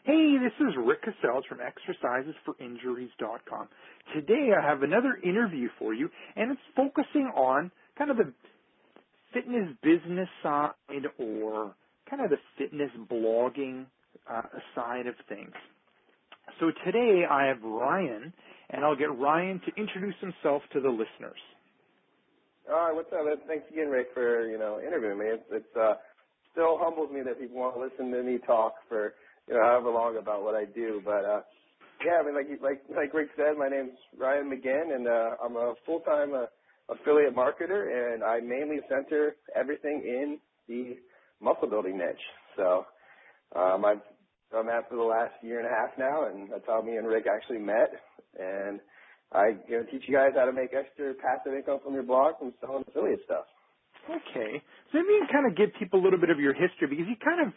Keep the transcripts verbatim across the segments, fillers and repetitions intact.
Hey, this is Rick Cassell from exercises for injuries dot com. Today I have another interview for you, and it's focusing on kind of the fitness business side or kind of the fitness blogging uh, side of things. So today I have Ryan, and I'll get Ryan to introduce himself to the listeners. All right, what's up? Thanks again, Rick, for you know interviewing me. It it's, uh, still humbles me that people want to listen to me talk for you know however long about what I do. But uh, yeah, I mean, like like like Rick said, my name's Ryan McGinn, and uh, I'm a full-time uh, affiliate marketer, and I mainly center everything in the muscle building niche. So um, I've done that for the last year and a half now, and that's how me and Rick actually met. And I you know, teach you guys how to make extra passive income from your blog from selling affiliate stuff. Okay. So maybe you can kind of give people a little bit of your history, because you kind of,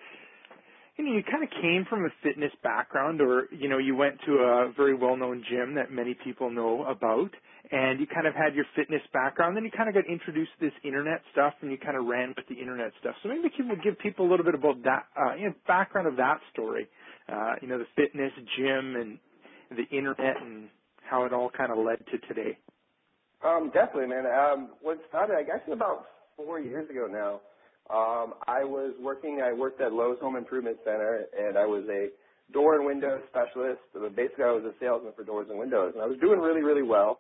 you know, you kind of came from a fitness background, or, you know, you went to a very well-known gym that many people know about, and you kind of had your fitness background. Then you kind of got introduced to this internet stuff, and you kind of ran with the internet stuff. So maybe you can give people a little bit about that, uh, you know, background of that story, uh, you know, the fitness, gym, and the internet, and how it all kind of led to today. Um, definitely, man. Um, what started, I guess, about four years ago now. Um, I was working. I worked at Lowe's Home Improvement Center, and I was a door and window specialist. So basically, I was a salesman for doors and windows, and I was doing really, really well.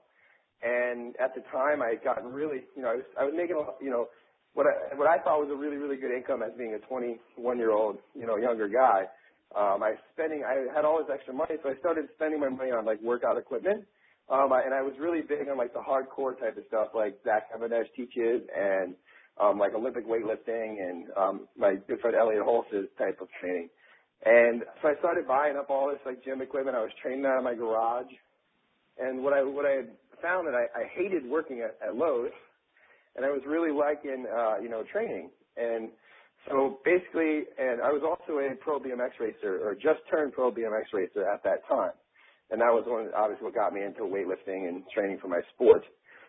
And at the time, I had gotten really, you know, I was, I was making, a, you know, what I what I thought was a really, really good income as being a twenty-one year old, you know, younger guy. Um, I was spending. I had all this extra money, so I started spending my money on like workout equipment. Um, I, and I was really big on like the hardcore type of stuff, like Zach Kavanesh teaches, and um, like Olympic weightlifting, and um, my good friend Elliot Holz's type of training. And so I started buying up all this like gym equipment. I was training out of my garage, and what I what I had found that I, I hated working at, at Lowe's, and I was really liking uh, you know training. And so basically, and I was also a pro B M X racer, or just turned pro B M X racer at that time. And that was one, obviously, what got me into weightlifting and training for my sport.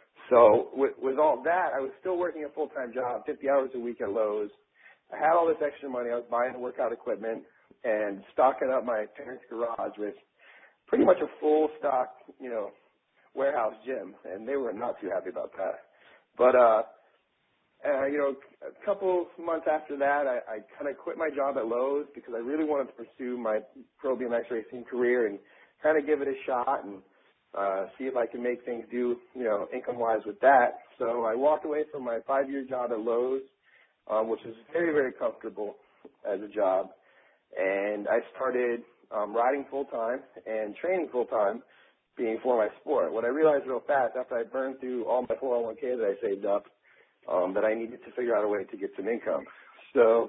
So with, with all that, I was still working a full-time job, fifty hours a week at Lowe's. I had all this extra money. I was buying workout equipment and stocking up my parents' garage with pretty much a full stock, you know, warehouse gym. And they were not too happy about that. But, uh, uh, you know, a couple months after that, I, I kind of quit my job at Lowe's because I really wanted to pursue my pro B M X racing career and kind of give it a shot and uh, see if I can make things do, you know, income-wise with that. So I walked away from my five-year job at Lowe's, um, which is very, very comfortable as a job, and I started um, riding full-time and training full-time, being for my sport. What I realized real fast after I burned through all my four oh one k that I saved up, um, that I needed to figure out a way to get some income. So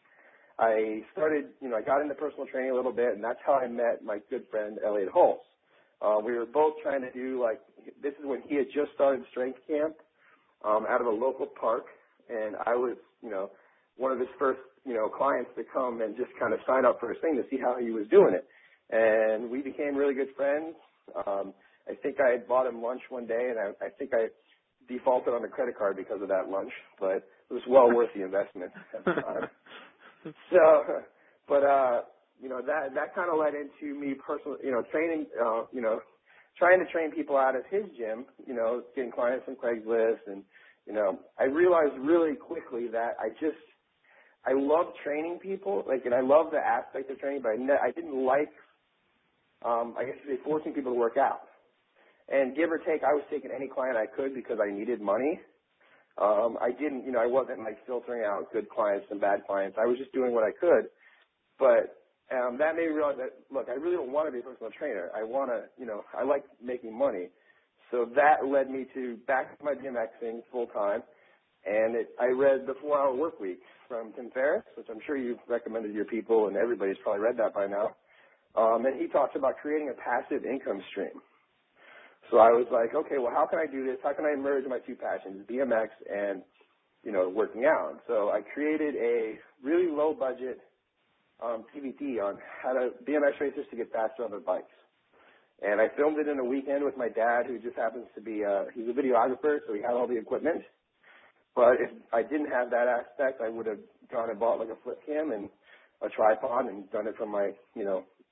I started, you know, I got into personal training a little bit, and that's how I met my good friend Elliot Holtz. Uh, we were both trying to do, like, this is when he had just started strength camp um, out of a local park, and I was, you know, one of his first, you know, clients to come and just kind of sign up for his thing to see how he was doing it. And we became really good friends. Um, I think I had bought him lunch one day, and I, I think I defaulted on the credit card because of that lunch, but it was well worth the investment at the time. So, but, uh, you know, that, that kind of led into me personally, you know, training, uh, you know, trying to train people out of his gym, you know, getting clients from Craigslist. And, you know, I realized really quickly that I just, I love training people, like, and I love the aspect of training, but I, ne- I didn't like, um, I guess you'd say forcing people to work out. And give or take, I was taking any client I could because I needed money. Um, I didn't, you know, I wasn't like filtering out good clients and bad clients. I was just doing what I could. But um, that made me realize that, look, I really don't want to be a personal trainer. I want to, you know, I like making money. So that led me to back to my BMXing full time. And it, I read The four hour Work Week from Tim Ferriss, which I'm sure you've recommended to your people, and everybody's probably read that by now. Um, and he talks about creating a passive income stream. So I was like, okay, well, how can I do this? How can I merge my two passions, B M X and, you know, working out? So I created a really low budget um, P V T on how to B M X racers to get faster on their bikes. And I filmed it in a weekend with my dad, who just happens to be, uh, he's a videographer, so he had all the equipment. But if I didn't have that aspect, I would have gone and bought like a flip cam and a tripod and done it from my, you know,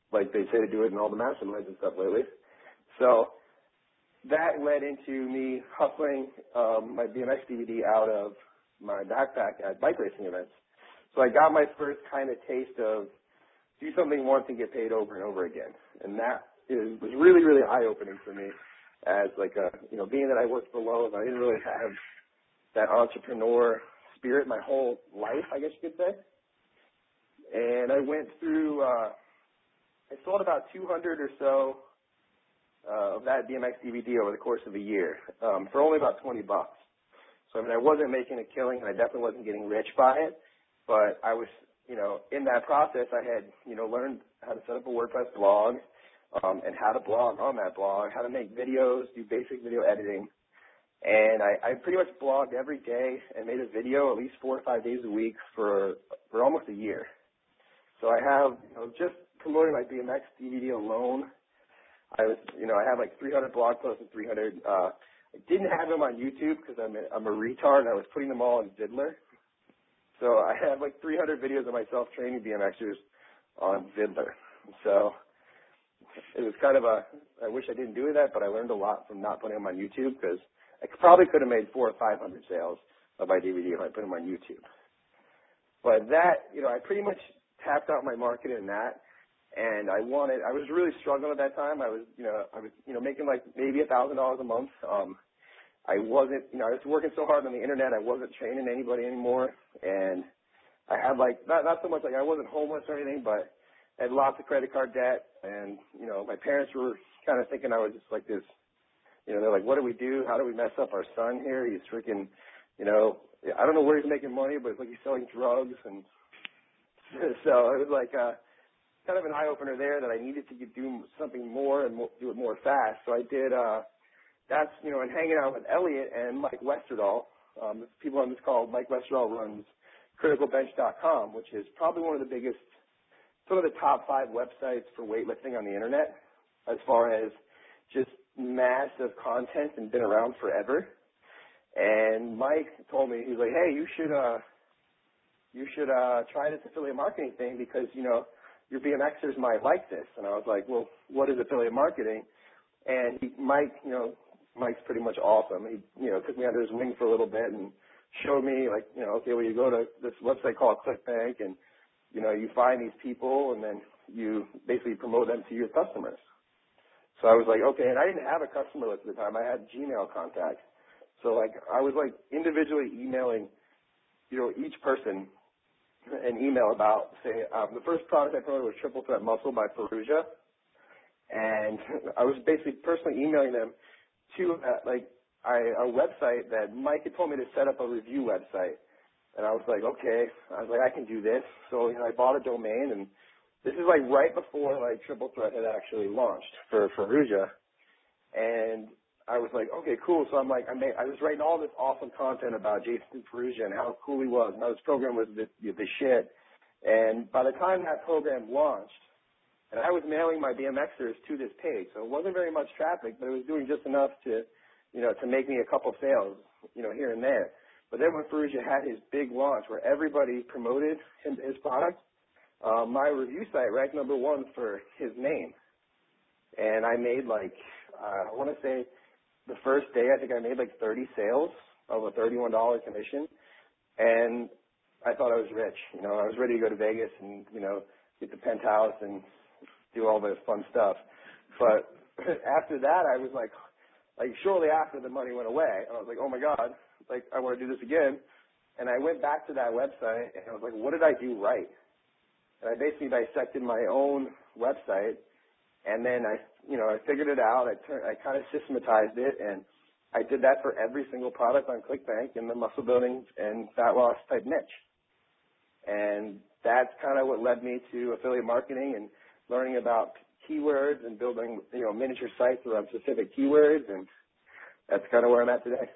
like they say to do it in all the masterminds and stuff lately. So that led into me hustling um, my B M X D V D out of my backpack at bike racing events. So I got my first kind of taste of do something once and get paid over and over again. And that is, was really, really eye-opening for me as like a, you know, being that I worked for Lowe's, I didn't really have that entrepreneur spirit my whole life, I guess you could say. And I went through, uh, I sold about two hundred or so uh, of that B M X D V D over the course of a year um, for only about twenty bucks. So, I mean, I wasn't making a killing, and I definitely wasn't getting rich by it, but I was, you know, in that process, I had, you know, learned how to set up a WordPress blog um, and how to blog on that blog, how to make videos, do basic video editing. And I, I pretty much blogged every day and made a video at least four or five days a week for for almost a year. So I have, you know, just promoting my B M X D V D alone, I was, you know, I have like three hundred blog posts and three hundred. Uh, I didn't have them on YouTube because I'm a, I'm a retard and I was putting them all on Vidler. So I have like three hundred videos of myself training B M Xers on Vidler. So it was kind of a, I wish I didn't do that, but I learned a lot from not putting them on YouTube because I probably could have made four or five hundred sales of my D V D if I put them on YouTube. But that, you know, I pretty much tapped out my market in that, and I wanted, I was really struggling at that time. I was, you know, I was, you know, making like maybe a thousand dollars a month. Um, I wasn't, you know, I was working so hard on the internet, I wasn't training anybody anymore, and I had like, not, not so much like I wasn't homeless or anything, but I had lots of credit card debt, and, you know, my parents were kind of thinking I was just like this, you know, they're like, what do we do? How do we mess up our son here? He's freaking, you know, I don't know where he's making money, but it's like he's selling drugs. And so it was like uh, kind of an eye-opener there that I needed to do something more and more, do it more fast. So I did, uh, that's, you know, and hanging out with Elliot and Mike Westerdahl. Um, the people on this call, Mike Westerdahl runs critical bench dot com, which is probably one of the biggest, some of the top five websites for weightlifting on the internet as far as just massive content and been around forever. And Mike told me, he's like, hey, you should uh, you should uh, try this affiliate marketing thing because, you know, your B M Xers might like this. And I was like, well, what is affiliate marketing? And he, Mike, you know, Mike's pretty much awesome. He, you know, took me under his wing for a little bit and showed me, like, you know, okay, well, you go to this website called ClickBank and, you know, you find these people and then you basically promote them to your customers. So I was like, okay, and I didn't have a customer list at the time. I had Gmail contacts. So, like, I was, like, individually emailing, you know, each person an email about, say, um, the first product I promoted was Triple Threat Muscle by Perugia. And I was basically personally emailing them to, uh, like, I, a website that Mike had told me to set up a review website. And I was like, okay. I was like, I can do this. So, you know, I bought a domain, and this is, like, right before, like, Triple Threat had actually launched for Perugia. And I was like, okay, cool. So I'm like, I made, I was writing all this awesome content about Jason Perugia and how cool he was and how his program was the, the shit. And by the time that program launched, and I was mailing my B M Xers to this page, so it wasn't very much traffic, but it was doing just enough to, you know, to make me a couple sales, you know, here and there. But then when Perugia had his big launch where everybody promoted him, his product, uh, my review site ranked number one for his name. And I made like, uh, I want to say, the first day, I think I made like thirty sales of a thirty-one dollars commission, and I thought I was rich. You know, I was ready to go to Vegas and, you know, get the penthouse and do all this fun stuff. But after that, I was like, like shortly after the money went away, I was like, oh my God, like I want to do this again. And I went back to that website and I was like, what did I do right? And I basically dissected my own website. And then I, you know, I figured it out. I turned, I kind of systematized it, and I did that for every single product on ClickBank in the muscle building and fat loss type niche. And that's kind of what led me to affiliate marketing and learning about keywords and building, you know, miniature sites around specific keywords, and that's kind of where I'm at today.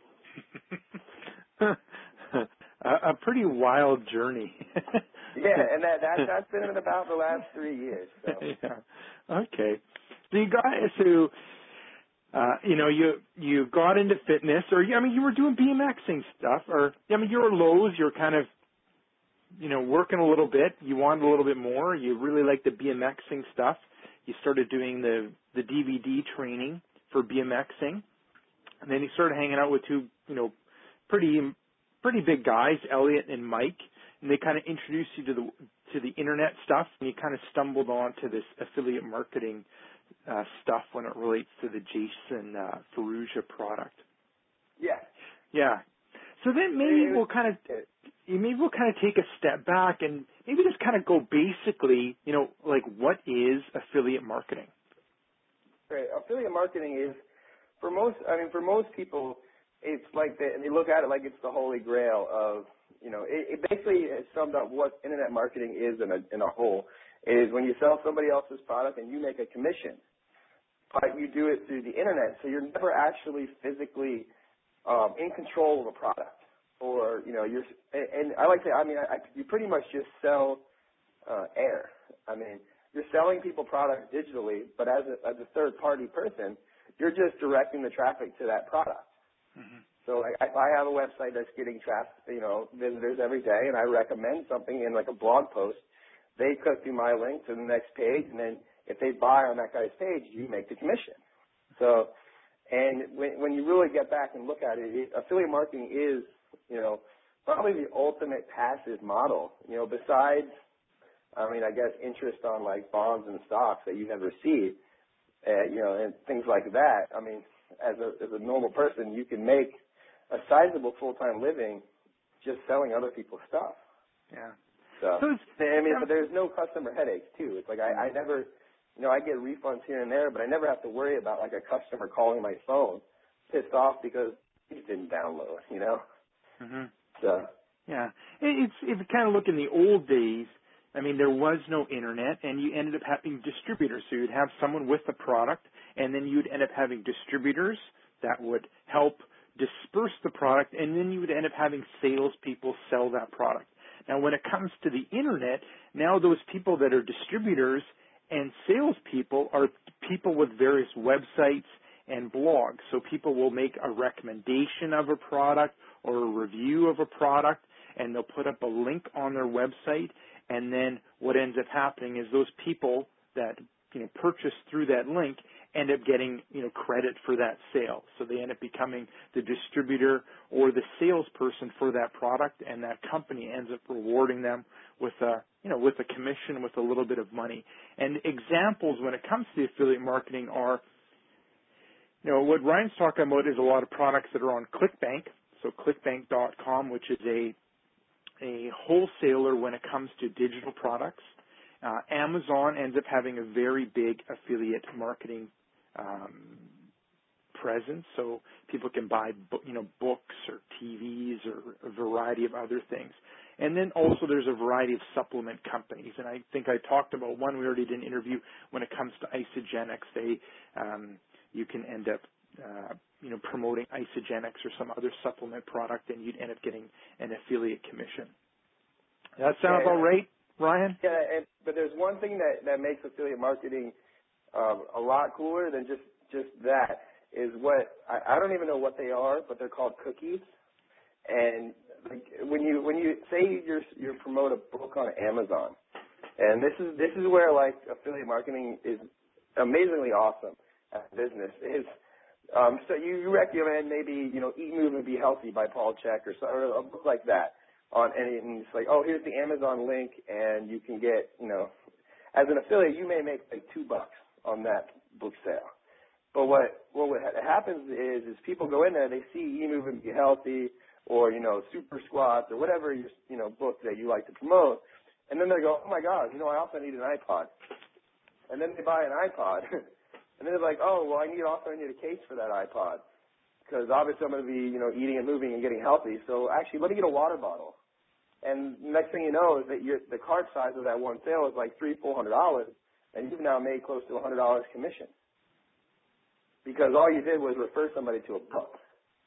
a, a pretty wild journey. Yeah, and that, that that's been in about the last three years. So. Yeah. Okay. So you got so uh, you know you you got into fitness, or I mean you were doing BMXing stuff, or I mean you were Lowe's, you're kind of you know, working a little bit. You wanted a little bit more. You really like the BMXing stuff. You started doing the, the D V D training for BMXing. And then you started hanging out with two, you know, pretty, pretty big guys, Elliot and Mike. And they kind of introduced you to the, to the internet stuff. And you kind of stumbled onto this affiliate marketing uh, stuff when it relates to the Jason uh, Ferrugia product. Yeah. Yeah. So then maybe we'll kind of, maybe we'll kind of take a step back and maybe just kind of go basically, you know, like what is affiliate marketing? Right. Affiliate marketing is, for most, I mean, for most people, it's like they, they look at it like it's the holy grail of, you know, it, it basically is summed up what internet marketing is in a, in a whole, is when you sell somebody else's product and you make a commission, but you do it through the internet, so you're never actually physically um, in control of a product. Or, you know, you're, and, and I like to, I mean, I, I, you pretty much just sell uh, air. I mean, you're selling people products digitally, but as a, as a third-party person, you're just directing the traffic to that product. Mm-hmm. So like, if I have a website that's getting traffic, you know, visitors every day, and I recommend something in like a blog post, they click through my link to the next page, and then if they buy on that guy's page, you make the commission. So, and when, when you really get back and look at it, it, affiliate marketing is, you know, probably the ultimate passive model. You know, besides, I mean, I guess interest on like bonds and stocks that you never see, uh, you know, and things like that. I mean, as a as a normal person, you can make a sizable full-time living just selling other people's stuff. Yeah. So, so it's, I mean, but there's no customer headaches too. It's like I, I never, you know, I get refunds here and there, but I never have to worry about like a customer calling my phone pissed off because he didn't download, you know. mm-hmm. So. Yeah. It, it's if you kind of look in the old days, I mean, there was no internet, and you ended up having distributors. So you'd have someone with the product, and then you'd end up having distributors that would help disperse the product, and then you would end up having salespeople sell that product. Now, when it comes to the internet, now those people that are distributors and salespeople are people with various websites and blogs. So people will make a recommendation of a product or a review of a product, and they'll put up a link on their website. And then what ends up happening is those people that, you know, purchase through that link end up getting, you know, credit for that sale. So they end up becoming the distributor or the salesperson for that product, and that company ends up rewarding them with a, you know, with a commission, with a little bit of money. And examples when it comes to the affiliate marketing are, you know, what Ryan's talking about is a lot of products that are on ClickBank. So clickbank dot com, which is a a wholesaler when it comes to digital products. Uh, Amazon ends up having a very big affiliate marketing um, presence, so people can buy, you know, books or T Vs or a variety of other things. And then also there's a variety of supplement companies, and I think I talked about one we already did an interview when it comes to Isagenix. They, um, you can end up, uh, you know, promoting Isagenix or some other supplement product, and you'd end up getting an affiliate commission. That sound Yeah, about right, Ryan? Yeah, and, but there's one thing that, that makes affiliate marketing um, a lot cooler than just, just that is what, I, I don't even know what they are, but they're called cookies. And like, when you when you say you're you promote a book on Amazon, and this is this is where like affiliate marketing is amazingly awesome as a business is. Um, so you, you recommend maybe, you know, Eat, Move, and Be Healthy by Paul Chek or, so, or a book like that. On any, and it's like, oh, here's the Amazon link, and you can get, you know, as an affiliate, you may make like two bucks on that book sale. But what what would ha- happens is, is people go in there, they see Eat, Move, and Be Healthy, or you know, Super Squats, or whatever your you know book that you like to promote, and then they go, oh my God, you know, I also need an iPod, and then they buy an iPod. And then they're like, oh, well, I need also I need a case for that iPod because obviously I'm going to be, you know, eating and moving and getting healthy. So actually, let me get a water bottle. And next thing you know is that your, the cart size of that one sale is like three, four hundred dollars, and you've now made close to a hundred dollars commission because all you did was refer somebody to a book.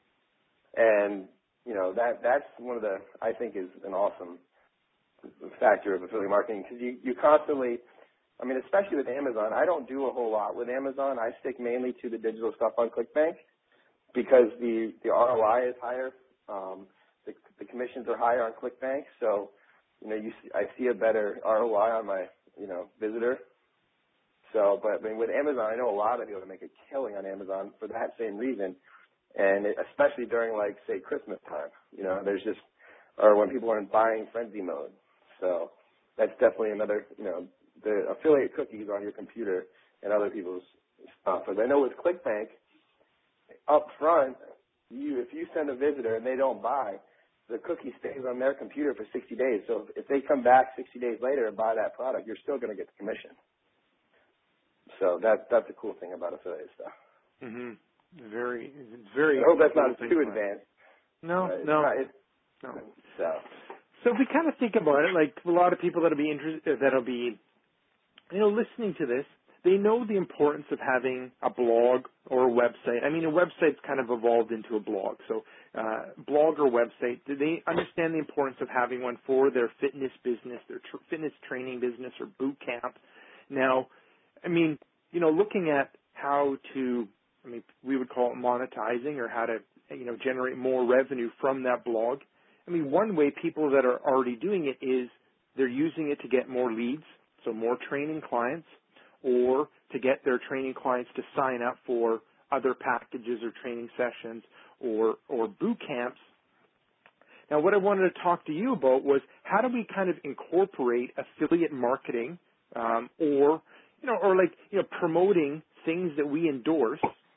And you know that that's one of the I think is an awesome factor of affiliate marketing because you you constantly. I mean, especially with Amazon, I don't do a whole lot with Amazon. I stick mainly to the digital stuff on ClickBank because the, the R O I is higher. Um, the, the commissions are higher on ClickBank. So, you know, you see, I see a better R O I on my, you know, visitor. So, but I mean, with Amazon, I know a lot of people that make a killing on Amazon for that same reason, and it, especially during, like, say, Christmas time. You know, there's just, or when people are in buying frenzy mode. So that's definitely another, you know, the affiliate cookies on your computer and other people's stuff. Because I know with ClickBank, up front, you if you send a visitor and they don't buy, the cookie stays on their computer for sixty days. So if they come back sixty days later and buy that product, you're still going to get the commission. So that that's a cool thing about affiliate stuff. Mhm. Very, very. I hope that's cool not thing too about it. advanced. No, But no, it's, no. So. So if we kind of think about it, like a lot of people that'll be interested, that'll be, you know, listening to this, they know the importance of having a blog or a website. I mean, a website's kind of evolved into a blog. So uh, blog or website, do they understand the importance of having one for their fitness business, their tr- fitness training business or boot camp? Now, I mean, you know, looking at how to, I mean, we would call it monetizing or how to, you know, generate more revenue from that blog. I mean, one way people that are already doing it is they're using it to get more leads, so more training clients, or to get their training clients to sign up for other packages or training sessions or, or boot camps. Now, what I wanted to talk to you about was how do we kind of incorporate affiliate marketing um, or, you know, or like, you know, promoting things that we endorse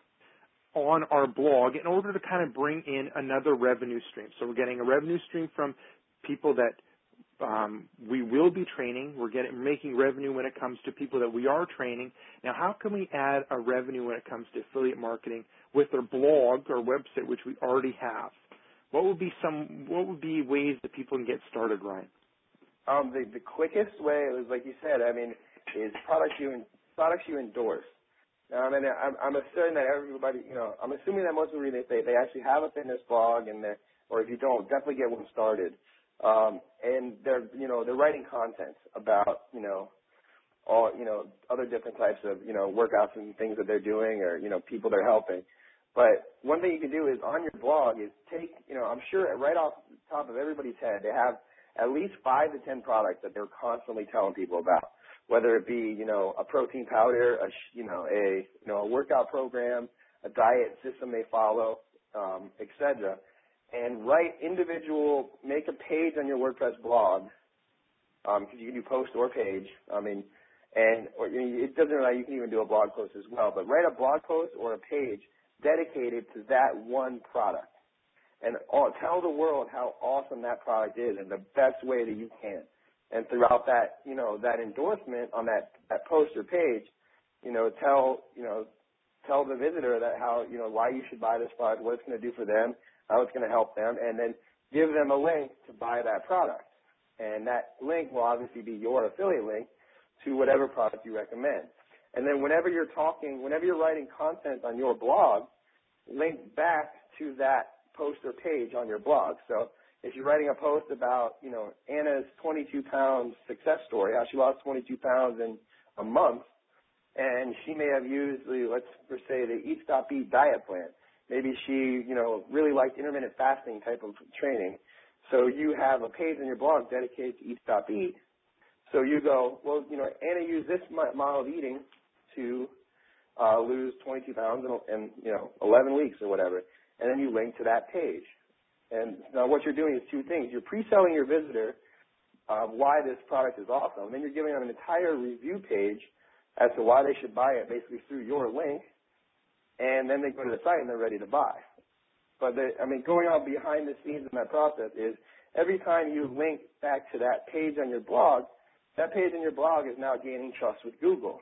on our blog in order to kind of bring in another revenue stream. So we're getting a revenue stream from people that um, we will be training. We're getting making revenue when it comes to people that we are training. Now, how can we add a revenue when it comes to affiliate marketing with our blog or website, which we already have? What would be some? What would be ways that people can get started, Ryan? Um, the the quickest way is, like you said, I mean, is products you products you endorse. Um, and I'm, I'm assuming that everybody, you know, I'm assuming that most people read this, they, they actually have a fitness blog, and they're, or if you don't, definitely get one started. Um, and they're, you know, they're writing content about, you know, all, you know, other different types of, you know, workouts and things that they're doing, or, you know, people they're helping. But one thing you can do is on your blog is take, you know, I'm sure right off the top of everybody's head, they have at least five to ten products that they're constantly telling people about. Whether it be, you know, a protein powder, a, sh- you know, a, you know, a workout program, a diet system they follow, um, et cetera. And write individual, make a page on your WordPress blog, um, because you can do post or page. I mean, and or, you know, it doesn't matter, you can even do a blog post as well. But write a blog post or a page dedicated to that one product, and all, tell the world how awesome that product is in the best way that you can. And throughout that, you know, that endorsement on that, that post or page, you know, tell, you know, tell the visitor that how, you know, why you should buy this product, what it's going to do for them, how it's going to help them, and then give them a link to buy that product. And that link will obviously be your affiliate link to whatever product you recommend. And then whenever you're talking, whenever you're writing content on your blog, link back to that post or page on your blog. So if you're writing a post about, you know, Anna's twenty-two pound success story, how she lost twenty-two pounds in a month, and she may have used the, let's say, the Eat Stop Eat diet plan. Maybe she, you know, really liked intermittent fasting type of training. So you have a page on your blog dedicated to Eat Stop Eat. So you go, well, you know, Anna used this model of eating to uh, lose twenty-two pounds in, in, you know, eleven weeks or whatever. And then you link to that page. And now what you're doing is two things. You're pre-selling your visitor uh, why this product is awesome. And then you're giving them an entire review page as to why they should buy it basically through your link. And then they go to the site and they're ready to buy. But, the, I mean, going on behind the scenes in that process is every time you link back to that page on your blog, that page on your blog is now gaining trust with Google.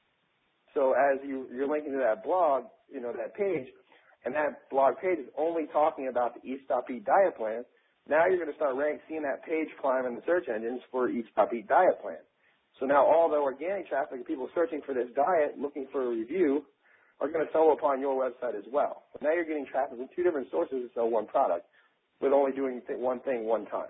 So as you, you're linking to that blog, you know, that page, and that blog page is only talking about the Eat Stop Eat diet plan, now you're going to start rank, seeing that page climb in the search engines for Eat Stop Eat diet plan. So now all the organic traffic of people searching for this diet, looking for a review, are going to stumble upon your website as well. So now you're getting traffic from two different sources to sell one product, with only doing th- one thing one time.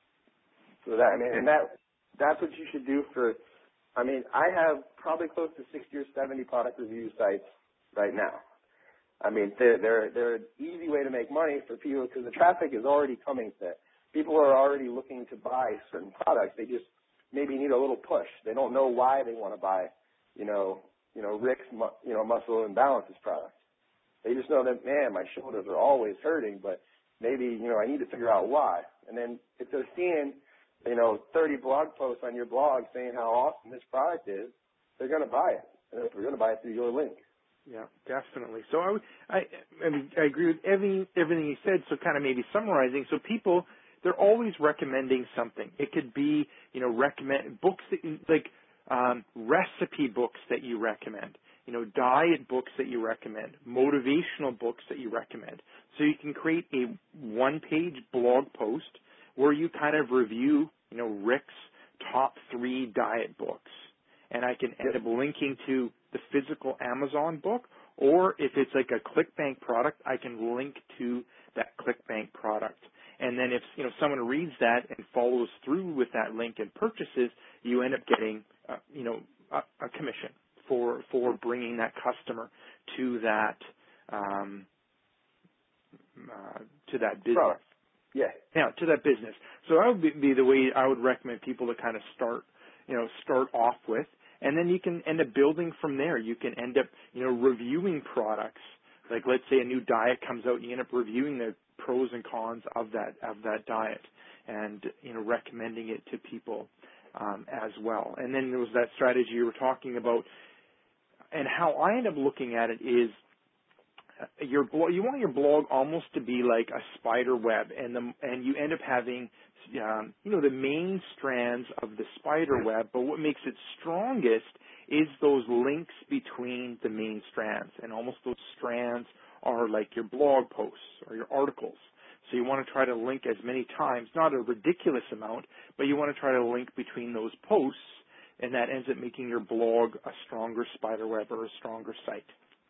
So that, I mean, and that that's what you should do for. I mean, I have probably close to sixty or seventy product review sites right now. I mean, they're they're they're an easy way to make money for people because the traffic is already coming to people are already looking to buy certain products. They just maybe need a little push. They don't know why they want to buy, you know, you know, Rick's, mu- you know, Muscle and Balances product. They just know that, man, my shoulders are always hurting, but maybe, you know, I need to figure out why. And then if they're seeing, you know, thirty blog posts on your blog saying how awesome this product is, they're going to buy it. And if they're going to buy it through your link. Yeah, definitely. So I, would- I, I mean, I agree with everything, everything you said. So kind of maybe summarizing. So people, they're always recommending something. It could be, you know, recommend books that, you- like um, recipe books that you recommend, you know, diet books that you recommend, motivational books that you recommend. So you can create a one-page blog post where you kind of review, you know, Rick's top three diet books. And I can end up linking to the physical Amazon book, or if it's like a ClickBank product, I can link to that ClickBank product. And then if, you know, someone reads that and follows through with that link and purchases, you end up getting, uh, you know, a, a commission for for bringing that customer to that um, uh, to that business. Product. Yeah. Yeah, to that business. So that would be, be the way I would recommend people to kind of start, you know, start off with. And then you can end up building from there. You can end up, you know, reviewing products. Like let's say a new diet comes out, you end up reviewing the pros and cons of that of that diet, and you know, recommending it to people um, as well. And then there was that strategy you were talking about, and how I end up looking at it is, uh, your blog, you want your blog almost to be like a spider web, and the and you end up having Um, you know, the main strands of the spider web, but what makes it strongest is those links between the main strands, and almost those strands are like your blog posts or your articles. So you want to try to link as many times, not a ridiculous amount, but you want to try to link between those posts, and that ends up making your blog a stronger spider web or a stronger site.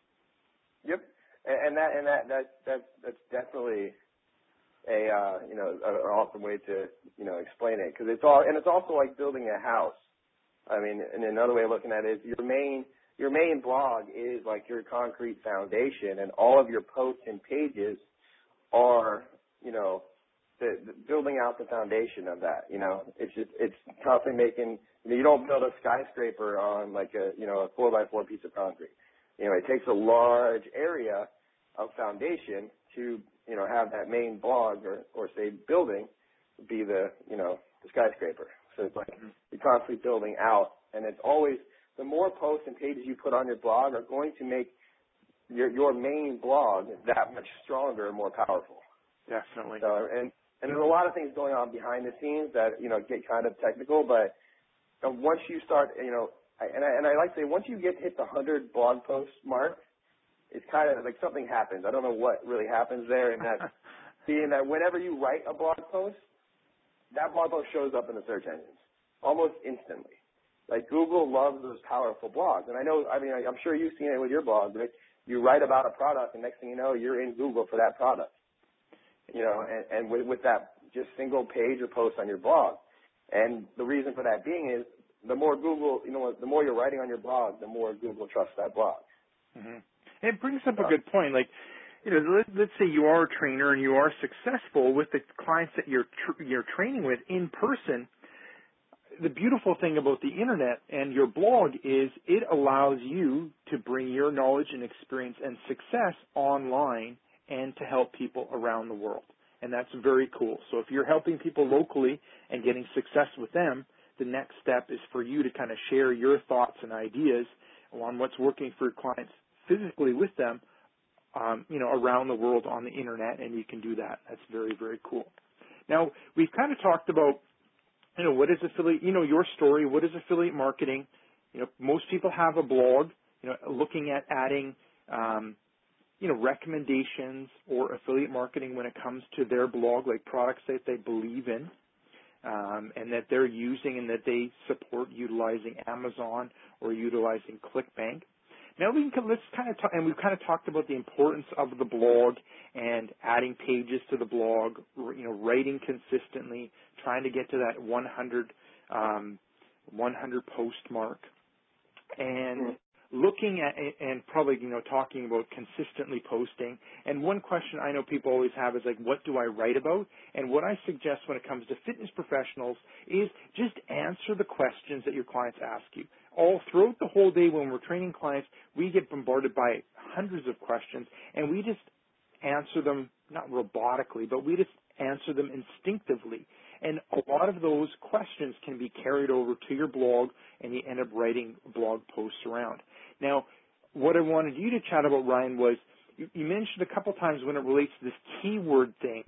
Yep. And and that and that that that that's definitely a uh, you know an awesome way to you know explain it, because it's all and it's also like building a house. I mean, and another way of looking at it is your main your main blog is like your concrete foundation, and all of your posts and pages are you know the, the building out the foundation of that. You know, it's just it's constantly making. You know, you don't build a skyscraper on like a you know a four by four piece of concrete. You know, it takes a large area of foundation to you know, have that main blog or, or say building be the, you know, the skyscraper. So it's like you're constantly building out, and it's always, the more posts and pages you put on your blog are going to make your, your main blog that much stronger and more powerful. Definitely. So, and, and there's a lot of things going on behind the scenes that, you know, get kind of technical, but you know, once you start, you know, I, and, I, and I like to say, once you get hit the one hundred blog post mark, it's kind of like something happens. I don't know what really happens there, and that being that whenever you write a blog post, that blog post shows up in the search engines almost instantly. Like Google loves those powerful blogs, and I know. I mean, I'm sure you've seen it with your blog, right? You write about a product, and next thing you know, you're in Google for that product. You know, and, and with, with that just single page or post on your blog, and the reason for that being is the more Google, you know, the more you're writing on your blog, the more Google trusts that blog. Mm-hmm. It brings up a good point. Like, you know, let, let's say you are a trainer and you are successful with the clients that you're tr- you're training with in person. The beautiful thing about the internet and your blog is it allows you to bring your knowledge and experience and success online and to help people around the world. And that's very cool. So if you're helping people locally and getting success with them, the next step is for you to kind of share your thoughts and ideas on what's working for your clients physically with them, um, you know, around the world on the internet, and you can do that. That's very, very cool. Now, we've kind of talked about, you know, what is affiliate, you know, your story, what is affiliate marketing? You know, most people have a blog, you know, looking at adding, um, you know, recommendations or affiliate marketing when it comes to their blog, like products that they believe in, um, and that they're using and that they support utilizing Amazon or utilizing ClickBank. Now we can let's kind of talk, and we've kind of talked about the importance of the blog and adding pages to the blog, you know, writing consistently, trying to get to that one hundred, um, one hundred post mark. And looking at and probably, you know, talking about consistently posting. And one question I know people always have is like, what do I write about? And what I suggest when it comes to fitness professionals is just answer the questions that your clients ask you. All throughout the whole day when we're training clients, we get bombarded by hundreds of questions, and we just answer them, not robotically, but we just answer them instinctively. And a lot of those questions can be carried over to your blog, and you end up writing blog posts around. Now, what I wanted you to chat about, Ryan, was you, you mentioned a couple times when it relates to this keyword thing.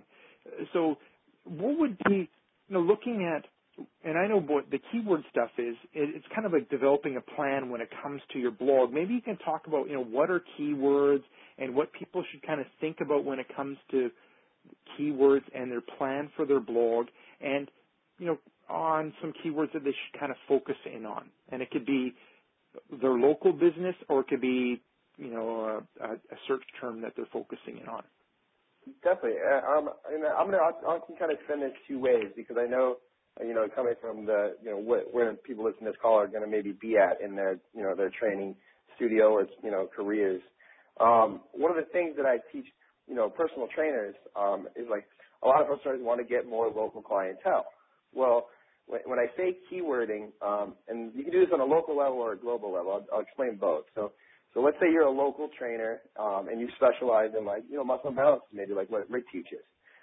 So what would be, you know, looking at, and I know what the keyword stuff is, it, it's kind of like developing a plan when it comes to your blog. Maybe you can talk about, you know, what are keywords and what people should kind of think about when it comes to keywords and their plan for their blog, and, you know, on some keywords that they should kind of focus in on. And it could be their local business, or it could be, you know, a, a search term that they're focusing in on. Definitely. Uh, um, and I'm going to, I can kind of spin this two ways, because I know, you know, coming from the, you know, what, where people listening to this call are going to maybe be at in their, you know, their training studio or, you know, careers. Um, one of the things that I teach, you know, personal trainers um, is like a lot of personal trainers want to get more local clientele. Well, when, when I say keywording, um, and you can do this on a local level or a global level, I'll, I'll explain both. So, so let's say you're a local trainer um, and you specialize in like, you know, muscle and balance, maybe like what Rick teaches,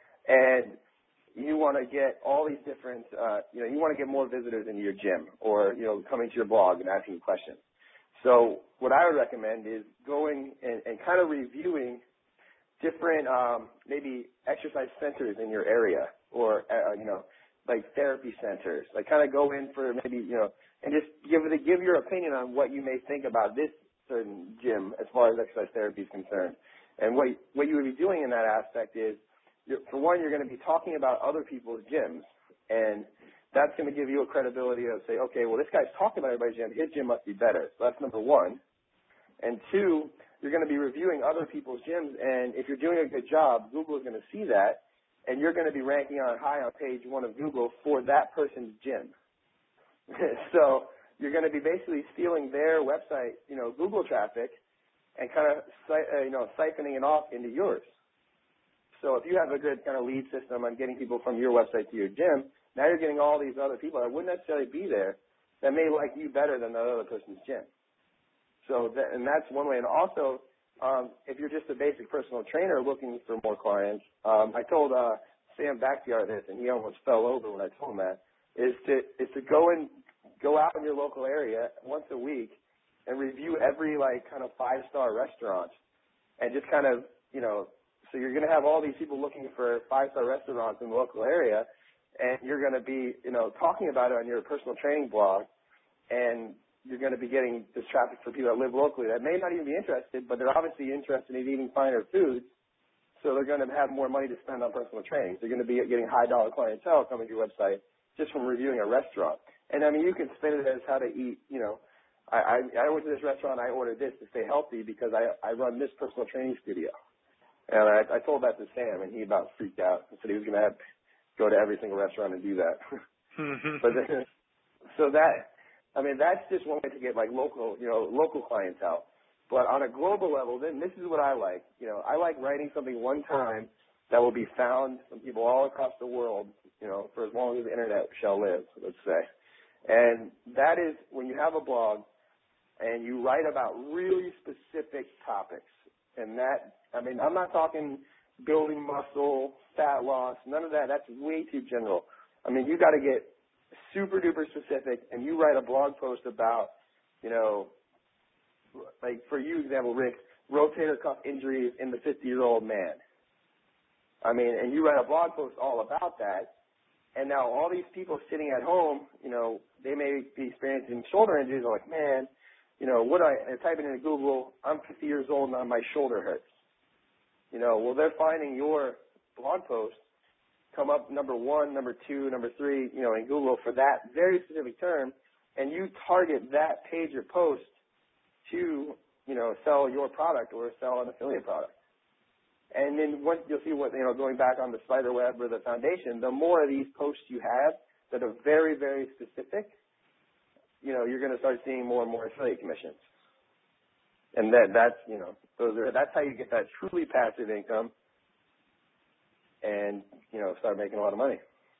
and you want to get all these different, uh, you know, you want to get more visitors into your gym, or, you know, coming to your blog and asking questions. So what I would recommend is going and, and kind of reviewing different um, maybe exercise centers in your area, or, uh, you know, like therapy centers. Like kind of go in for maybe, you know, and just give it, give your opinion on what you may think about this certain gym as far as exercise therapy is concerned. And what, what you would be doing in that aspect is, you're, for one, you're going to be talking about other people's gyms, and that's going to give you a credibility of say, okay, well, this guy's talking about everybody's gym. His gym must be better. So that's number one. And two, you're going to be reviewing other people's gyms, and if you're doing a good job, Google is going to see that, and you're going to be ranking on high on page one of Google for that person's gym. So you're going to be basically stealing their website, you know, Google traffic, and kind of, uh, you know, siphoning it off into yours. So if you have a good kind of lead system on getting people from your website to your gym, now you're getting all these other people that wouldn't necessarily be there that may like you better than the other person's gym. So that, and that's one way. And also, um, if you're just a basic personal trainer looking for more clients, um, I told uh, Sam Bakhtiar this, and he almost fell over when I told him that, is to is to go and go out in your local area once a week and review every like kind of five star restaurant, and just kind of, you know, so you're going to have all these people looking for five star restaurants in the local area, and you're going to be, you know, talking about it on your personal training blog, and you're going to be getting this traffic for people that live locally that may not even be interested, but they're obviously interested in eating finer foods, so they're going to have more money to spend on personal training. They're going to be getting high-dollar clientele coming to your website just from reviewing a restaurant. And, I mean, you can spin it as how to eat, you know, I, I, I went to this restaurant, I ordered this to stay healthy because I, I run this personal training studio. And I, I told that to Sam, and he about freaked out and said he was going to have go to every single restaurant and do that. But then, so that, I mean, that's just one way to get like local, you know, local clientele. But on a global level, then this is what I like. You know, I like writing something one time that will be found from people all across the world, you know, for as long as the internet shall live, let's say. And that is when you have a blog and you write about really specific topics. And that, I mean, I'm not talking building muscle, fat loss, none of that. That's way too general. I mean, you got to get super duper specific, and you write a blog post about, you know, like for you example, Rick, rotator cuff injuries in the fifty-year-old man. I mean, and you write a blog post all about that, and now all these people sitting at home, you know, they may be experiencing shoulder injuries. They're like, man, you know, what do I, and type it into Google, I'm fifty years old and my shoulder hurts. You know, well, they're finding your blog post come up number one, number two, number three, you know, in Google for that very specific term, and you target that page or post to, you know, sell your product or sell an affiliate product. And then once you'll see what, you know, going back on the spider web or the foundation, the more of these posts you have that are very, very specific, you know, you're going to start seeing more and more affiliate commissions. And that that's you know those are that's how you get that truly passive income, and you know start making a lot of money.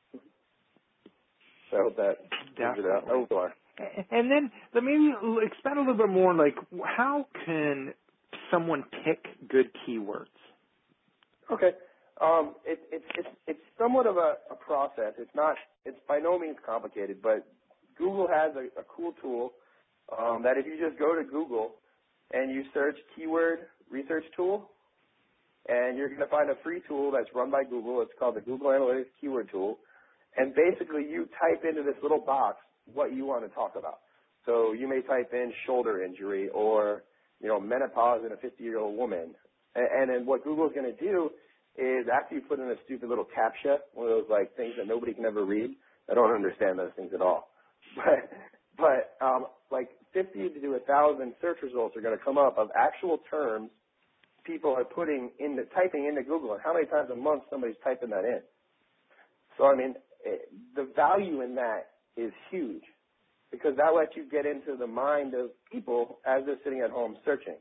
So I hope that figures it out. Oh, boy. And then let me expand a little bit more. Like, how can someone pick good keywords? Okay. Um, it, it, it's it's somewhat of a, a process. It's not. It's by no means complicated, but Google has a, a cool tool um, that if you just go to Google and you search keyword research tool, and you're going to find a free tool that's run by Google. It's called the Google Analytics Keyword Tool. And basically you type into this little box what you want to talk about. So you may type in shoulder injury or, you know, menopause in a fifty-year-old woman. And, and then what Google's going to do is after you put in a stupid little CAPTCHA, one of those like things that nobody can ever read. I don't understand those things at all. But, but um, like fifty to one thousand search results are going to come up of actual terms people are putting in the, typing into Google, and how many times a month somebody's typing that in. So, I mean, it, the value in that is huge because that lets you get into the mind of people as they're sitting at home searching.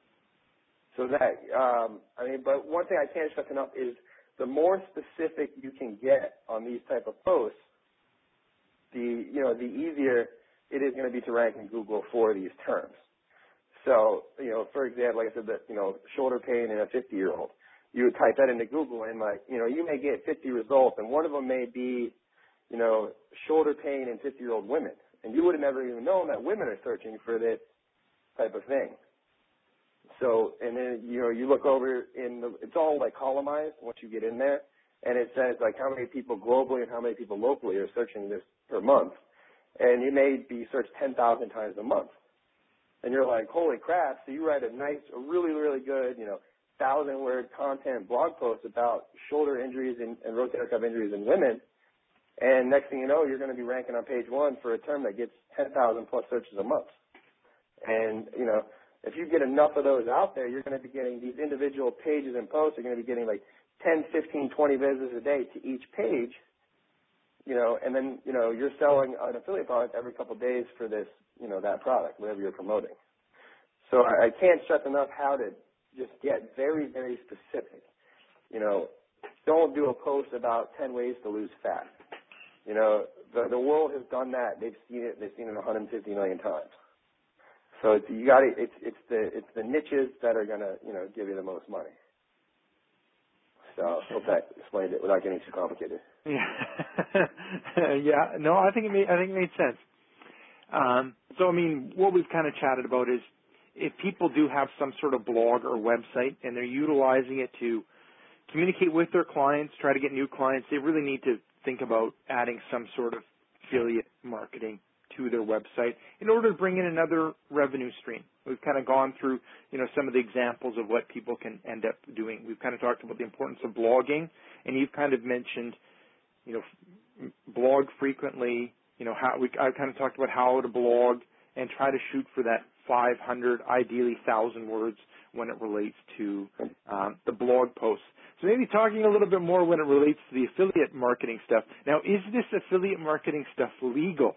So that, um, I mean, but one thing I can't stress enough is the more specific you can get on these type of posts, the, you know, the easier it is going to be to rank in Google for these terms. So, you know, for example, like I said, that, you know, shoulder pain in a fifty-year-old, you would type that into Google and, like, you know, you may get fifty results, and one of them may be, you know, shoulder pain in fifty-year-old women. And you would have never even known that women are searching for this type of thing. So, and then, you know, you look over in the, it's all, like, columnized once you get in there, and it says, like, how many people globally and how many people locally are searching this per month. And you may be searched ten thousand times a month. And you're like, holy crap, so you write a nice, a really, really good, you know, thousand-word content blog post about shoulder injuries and, and rotator cuff injuries in women, and next thing you know, you're going to be ranking on page one for a term that gets ten thousand plus searches a month. And, you know, if you get enough of those out there, you're going to be getting these individual pages and posts. You're going to be getting like ten, fifteen, twenty visits a day to each page, you know, and then, you know, you're selling an affiliate product every couple of days for this, you know, that product, whatever you're promoting. So I, I can't stress enough how to just get very, very specific. You know, don't do a post about ten ways to lose fat. You know, the, the world has done that. They've seen it. They've seen it one hundred fifty million times. So it's, you got to. It's it's the it's the niches that are gonna you know give you the most money. So I hope that explained it without getting too complicated. Yeah, yeah. No, I think it made I think it made sense. Um, so I mean, what we've kind of chatted about is if people do have some sort of blog or website and they're utilizing it to communicate with their clients, try to get new clients, they really need to think about adding some sort of affiliate marketing to their website in order to bring in another revenue stream. We've kind of gone through, you know, some of the examples of what people can end up doing. We've kind of talked about the importance of blogging, and you've kind of mentioned, you know, f- blog frequently. You know, how we I kind of talked about how to blog and try to shoot for that five hundred, ideally one thousand words when it relates to um, the blog posts. So maybe talking a little bit more when it relates to the affiliate marketing stuff. Now, is this affiliate marketing stuff legal?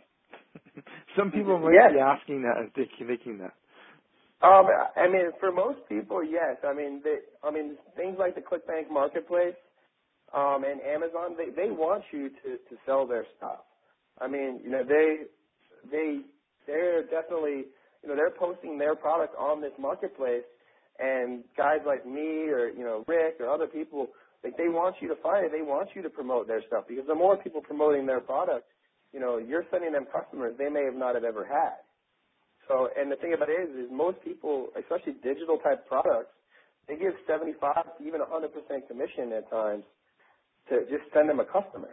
Some people might yes. be asking that and thinking, thinking that. Um, I mean, for most people, yes. I mean, they, I mean, things like the ClickBank Marketplace um, and Amazon, they, they want you to, to sell their stuff. I mean, you know, they they they're definitely, you know, they're posting their product on this marketplace, and guys like me or you know Rick or other people, like they want you to find it. They want you to promote their stuff because the more people promoting their product, you know, you're sending them customers they may have not have ever had. So, and the thing about it is, is most people, especially digital type products, they give seventy-five to even one hundred percent commission at times to just send them a customer.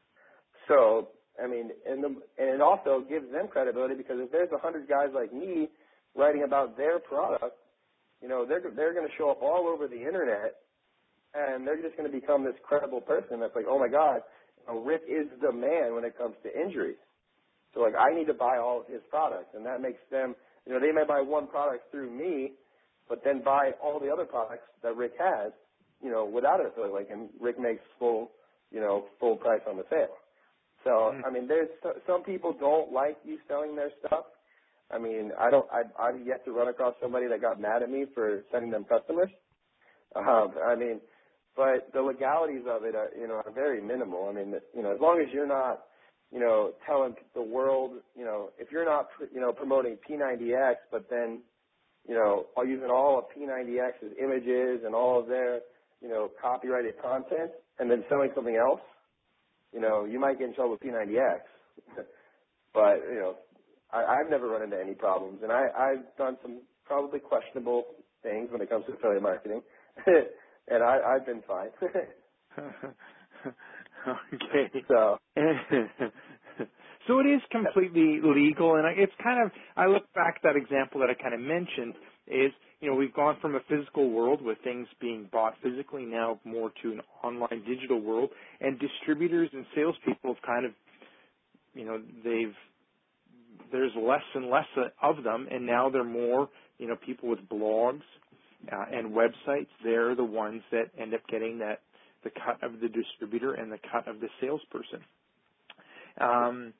So, I mean, and, the, and it also gives them credibility because if there's one hundred guys like me writing about their product, you know, they're, they're going to show up all over the internet, and they're just going to become this credible person that's like, oh, my God, you know, Rick is the man when it comes to injuries. So, like, I need to buy all of his products, and that makes them, you know, they may buy one product through me, but then buy all the other products that Rick has, you know, without an affiliate link, and Rick makes full, you know, full price on the sale. So, I mean, there's some people don't like you selling their stuff, I mean, I don't, I, I've yet to run across somebody that got mad at me for sending them customers. Um, I mean, but the legalities of it are, you know, are very minimal. I mean, you know, as long as you're not, you know, telling the world, you know, if you're not, you know, promoting P ninety X, but then, you know, are using all of P ninety X's images and all of their, you know, copyrighted content and then selling something else, you know, you might get in trouble with P ninety X. But, you know, I, I've never run into any problems. And I, I've done some probably questionable things when it comes to affiliate marketing. and I, I've been fine. Okay. So. So it is completely legal, and it's kind of, I look back at that example that I kind of mentioned is, you know, we've gone from a physical world with things being bought physically now more to an online digital world, and distributors and salespeople have kind of, you know, they've, there's less and less of them, and now they're more, you know, people with blogs uh, and websites. They're the ones that end up getting that, the cut of the distributor and the cut of the salesperson. Um,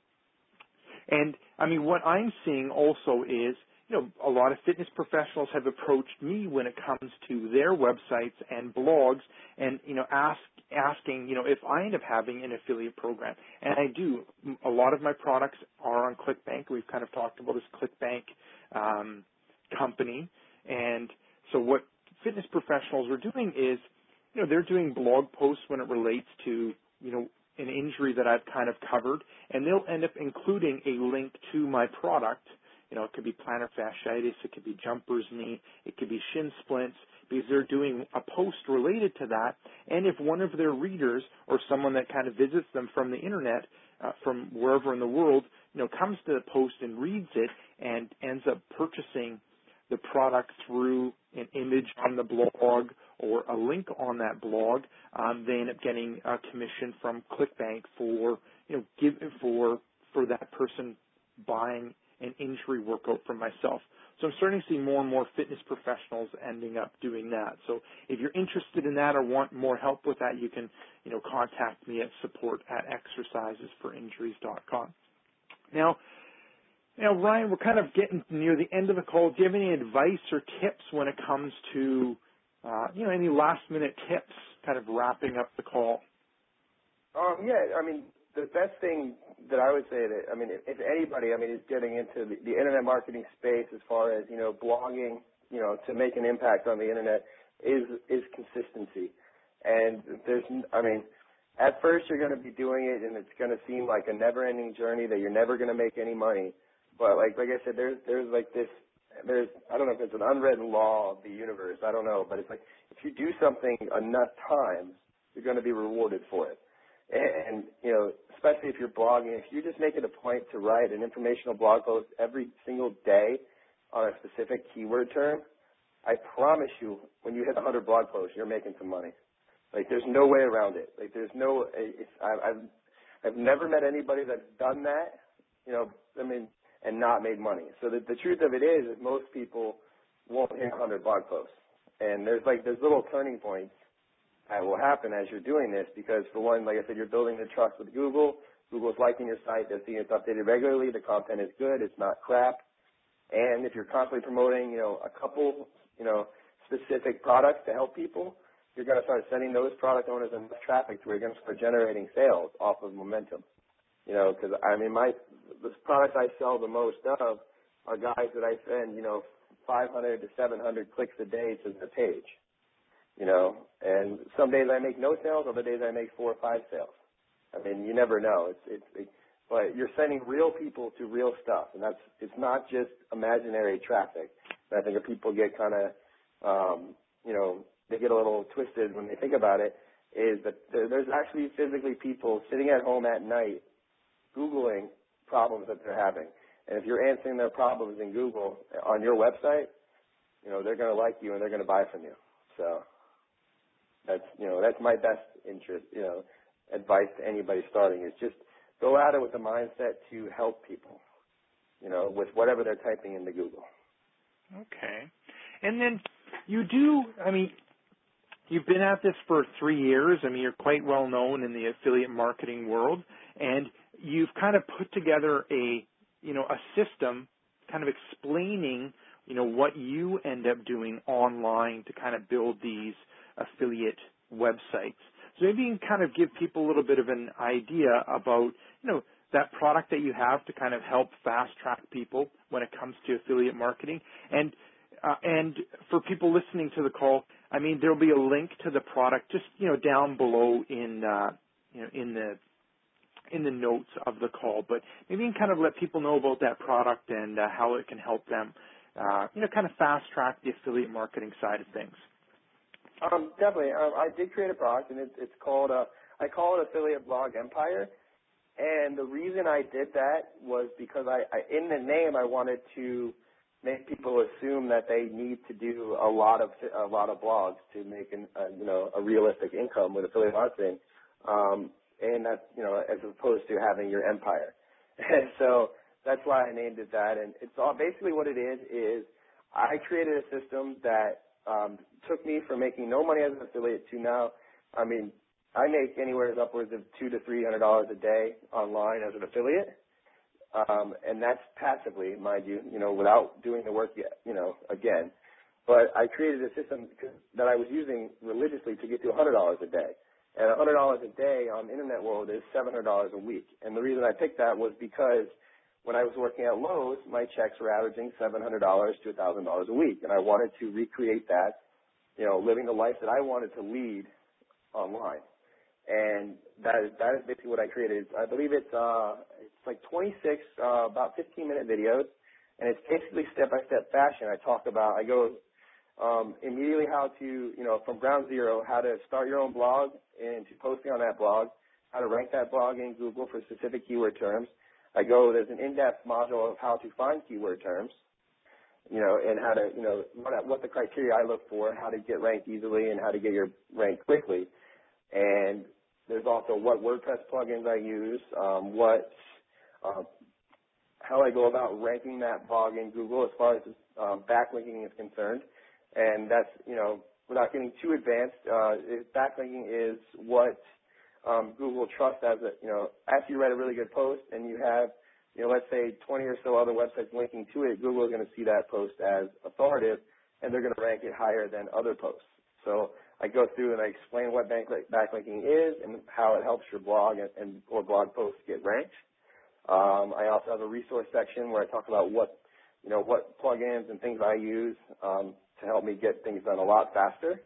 and, I mean, what I'm seeing also is, you know, a lot of fitness professionals have approached me when it comes to their websites and blogs and, you know, ask, asking, you know, if I end up having an affiliate program. And I do. A lot of my products are on ClickBank. We've kind of talked about this ClickBank um, company. And so what fitness professionals are doing is, you know, they're doing blog posts when it relates to, you know, an injury that I've kind of covered, and they'll end up including a link to my product. You know, it could be plantar fasciitis, it could be jumper's knee, it could be shin splints, because they're doing a post related to that. And if one of their readers or someone that kind of visits them from the internet, uh, from wherever in the world, you know, comes to the post and reads it and ends up purchasing the product through an image on the blog or a link on that blog, um, they end up getting a commission from ClickBank for, you know, give for for that person buying an injury workout from myself. So I'm starting to see more and more fitness professionals ending up doing that. So if you're interested in that or want more help with that, you can, you know, contact me at support at exercises for injuries dot com. Now, Now, Ryan, we're kind of getting near the end of the call. Do you have any advice or tips when it comes to, uh, you know, any last-minute tips kind of wrapping up the call? Um, yeah, I mean, the best thing that I would say that, I mean, if, if anybody, I mean, is getting into the, the internet marketing space as far as, you know, blogging, you know, to make an impact on the internet is, is consistency. And there's, I mean, at first you're going to be doing it and it's going to seem like a never-ending journey that you're never going to make any money. But like like I said, there's there's like this there's I don't know if it's an unwritten law of the universe. I don't know, but it's like if you do something enough times, you're going to be rewarded for it. And, and you know, especially if you're blogging, if you just make it a point to write an informational blog post every single day on a specific keyword term, I promise you, when you hit one hundred blog posts, you're making some money. Like there's no way around it. Like there's no. It's, I, I've I've never met anybody that's done that. You know, I mean. And not made money. So the, the truth of it is that most people won't hit one hundred blog posts. And there's like there's little turning points that will happen as you're doing this because, for one, like I said, you're building the trust with Google. Google's liking your site. They're seeing it's updated regularly. The content is good. It's not crap. And if you're constantly promoting, you know, a couple, you know, specific products to help people, you're going to start sending those product owners enough traffic to where you're going to start generating sales off of momentum. You know, because, I mean, my the products I sell the most of are guys that I send, you know, five hundred to seven hundred clicks a day to the page, you know. And some days I make no sales, other days I make four or five sales. I mean, you never know. It's, it's, it, but you're sending real people to real stuff, and that's it's not just imaginary traffic. And I think if people get kind of, um, you know, they get a little twisted when they think about it, is that there, there's actually physically people sitting at home at night Googling problems that they're having. And if you're answering their problems in Google on your website, you know, they're going to like you and they're going to buy from you. So that's, you know, that's my best interest, you know, advice to anybody starting is just go at it with the mindset to help people, you know, with whatever they're typing into Google. Okay. And then you do, I mean, you've been at this for three years. I mean, you're quite well known in the affiliate marketing world, and you've kind of put together a, you know, a system kind of explaining, you know, what you end up doing online to kind of build these affiliate websites. So maybe you can kind of give people a little bit of an idea about, you know, that product that you have to kind of help fast track people when it comes to affiliate marketing. And uh, and for people listening to the call, I mean, there'll be a link to the product just, you know, down below in uh, you know in the in the notes of the call. But maybe you can kind of let people know about that product and uh, how it can help them, uh, you know, kind of fast track the affiliate marketing side of things. Um, definitely. Um, I did create a product, and it, it's called, uh, I call it Affiliate Blog Empire. And the reason I did that was because I, I, in the name, I wanted to make people assume that they need to do a lot of a lot of blogs to make an, uh, you know, a realistic income with affiliate marketing, um, and that, you know, as opposed to having your empire. And so that's why I named it that. And it's all basically what it is. Is I created a system that um, took me from making no money as an affiliate to now, I mean, I make anywhere upwards of two to three hundred dollars a day online as an affiliate, um, and that's passively, mind you, you know, without doing the work yet, you know, again. But I created a system that I was using religiously to get to one hundred dollars a day, and one hundred dollars a day on the internet world is seven hundred dollars a week. And the reason I picked that was because when I was working at Lowe's, my checks were averaging seven hundred dollars to one thousand dollars a week, and I wanted to recreate that, you know, living the life that I wanted to lead online. And that is, that is basically what I created. I believe it's uh, it's like twenty-six, uh, about fifteen minute videos, and it's basically step by step fashion. I talk about, I go um, immediately how to, you know, from ground zero, how to start your own blog and to posting on that blog, how to rank that blog in Google for specific keyword terms. I go, there's an in-depth module of how to find keyword terms, you know, and how to, you know, what, what the criteria I look for, how to get ranked easily and how to get your rank quickly. And there's also what WordPress plugins I use, um, what, uh, how I go about ranking that blog in Google as far as um, backlinking is concerned. And that's, you know, without getting too advanced, uh, backlinking is what um, Google trusts as a, you know, after you write a really good post and you have, you know, let's say twenty or so other websites linking to it, Google is going to see that post as authoritative, and they're going to rank it higher than other posts. So I go through and I explain what backlinking is and how it helps your blog and, and or blog posts get ranked. Um, I also have a resource section where I talk about what, you know, what plugins and things I use um, to help me get things done a lot faster.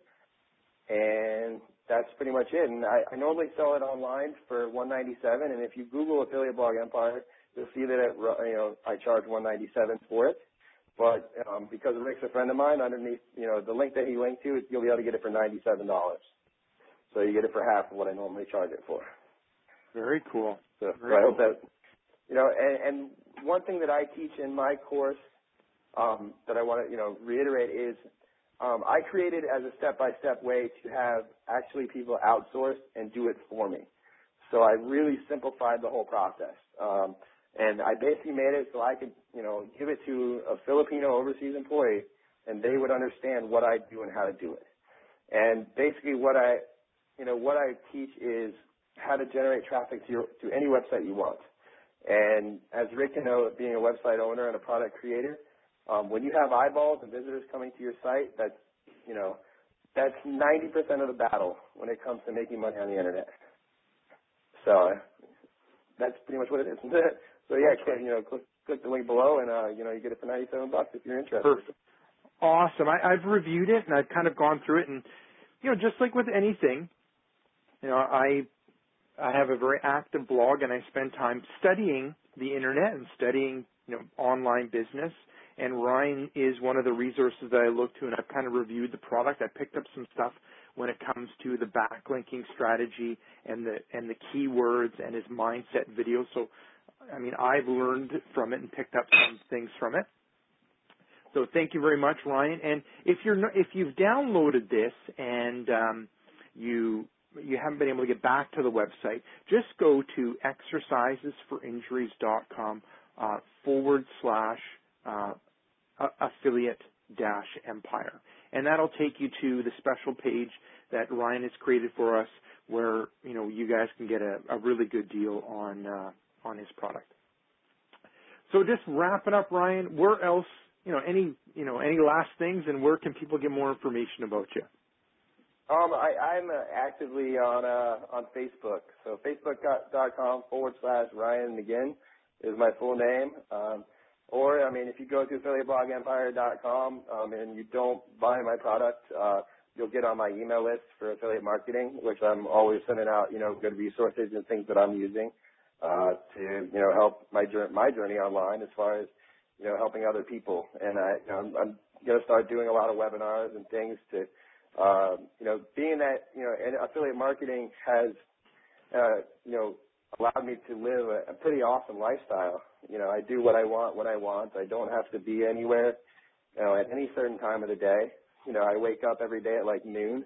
And that's pretty much it. And I, I normally sell it online for one ninety-seven. And if you Google Affiliate Blog Empire, you'll see that it, you know, I charge one ninety-seven for it. But um, because Rick's a friend of mine, underneath, you know, the link that he linked to, you'll be able to get it for ninety-seven dollars. So you get it for half of what I normally charge it for. Very cool. So, Very so I cool. hope that, you know, and, and one thing that I teach in my course um, that I want to, you know, reiterate is um, I created as a step-by-step way to have actually people outsource and do it for me. So I really simplified the whole process. Um, And I basically made it so I could, you know, give it to a Filipino overseas employee, and they would understand what I do and how to do it. And basically, what I, you know, what I teach is how to generate traffic to your, to any website you want. And as Rick can know, being a website owner and a product creator, um, when you have eyeballs and visitors coming to your site, that's, you know, that's ninety percent of the battle when it comes to making money on the internet. So uh, that's pretty much what it is. So yeah, click, you know, click, click the link below, and uh, you know, you get it for ninety-seven bucks if you're interested. Perfect. Awesome. I, I've reviewed it and I've kind of gone through it, and you know, just like with anything, you know, I I have a very active blog, and I spend time studying the internet and studying, you know, online business. And Ryan is one of the resources that I look to, and I've kind of reviewed the product. I picked up some stuff when it comes to the backlinking strategy and the and the keywords and his mindset video. So, I mean, I've learned from it and picked up some things from it. So thank you very much, Ryan. And if you're not, if you've downloaded this and um, you you haven't been able to get back to the website, just go to exercisesforinjuries.com uh, forward slash uh, affiliate dash empire, and that'll take you to the special page that Ryan has created for us, where you know you guys can get a, a really good deal on uh, on his product. So just wrapping up, Ryan, where else, you know, any, you know, any last things, and where can people get more information about you? Um, I, I'm uh, actively on uh, on Facebook. So facebook.com forward slash Ryan McGinn is my full name. Um, or, I mean, if you go to affiliate blog empire dot com um, and you don't buy my product, uh, you'll get on my email list for affiliate marketing, which I'm always sending out, you know, good resources and things that I'm using uh, to, you know, help my journey, my journey online as far as, you know, helping other people. And I, you know, I'm, I'm going to start doing a lot of webinars and things to, uh, you know, being that, you know, and affiliate marketing has, uh, you know, allowed me to live a, a pretty awesome lifestyle. You know, I do what I want when I want. I don't have to be anywhere, you know, at any certain time of the day. You know, I wake up every day at like noon.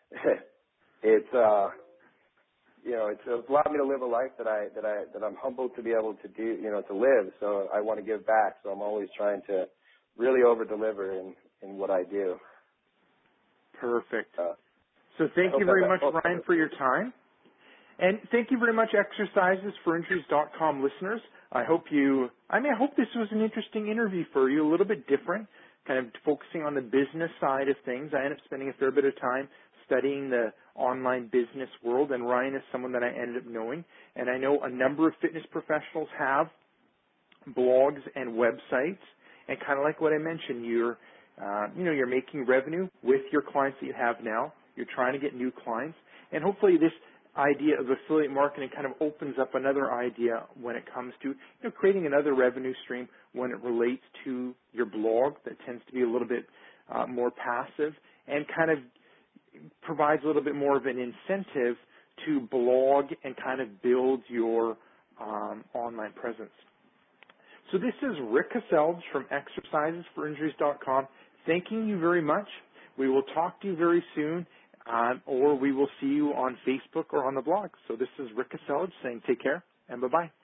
it's, uh, you know, it's allowed me to live a life that I, that I, that I'm humbled to be able to do, you know, to live. So I want to give back. So I'm always trying to really over deliver in, in what I do. Perfect. Uh, So thank you that, very that much, helps. Ryan, for your time. And thank you very much, exercises for injuries dot com listeners. I hope you, I mean, I hope this was an interesting interview for you, a little bit different, kind of focusing on the business side of things. I ended up spending a fair bit of time studying the online business world, and Ryan is someone that I ended up knowing. And I know a number of fitness professionals have blogs and websites, and kind of like what I mentioned, you're, uh, you know, you're making revenue with your clients that you have now. You're trying to get new clients, and hopefully this idea of affiliate marketing kind of opens up another idea when it comes to, you know, creating another revenue stream when it relates to your blog that tends to be a little bit uh, more passive and kind of provides a little bit more of an incentive to blog and kind of build your um, online presence. So this is Rick Caselge from exercises for injuries dot com. Thanking you very much. We will talk to you very soon, um, or we will see you on Facebook or on the blog. So this is Rick Caselge saying take care and bye-bye.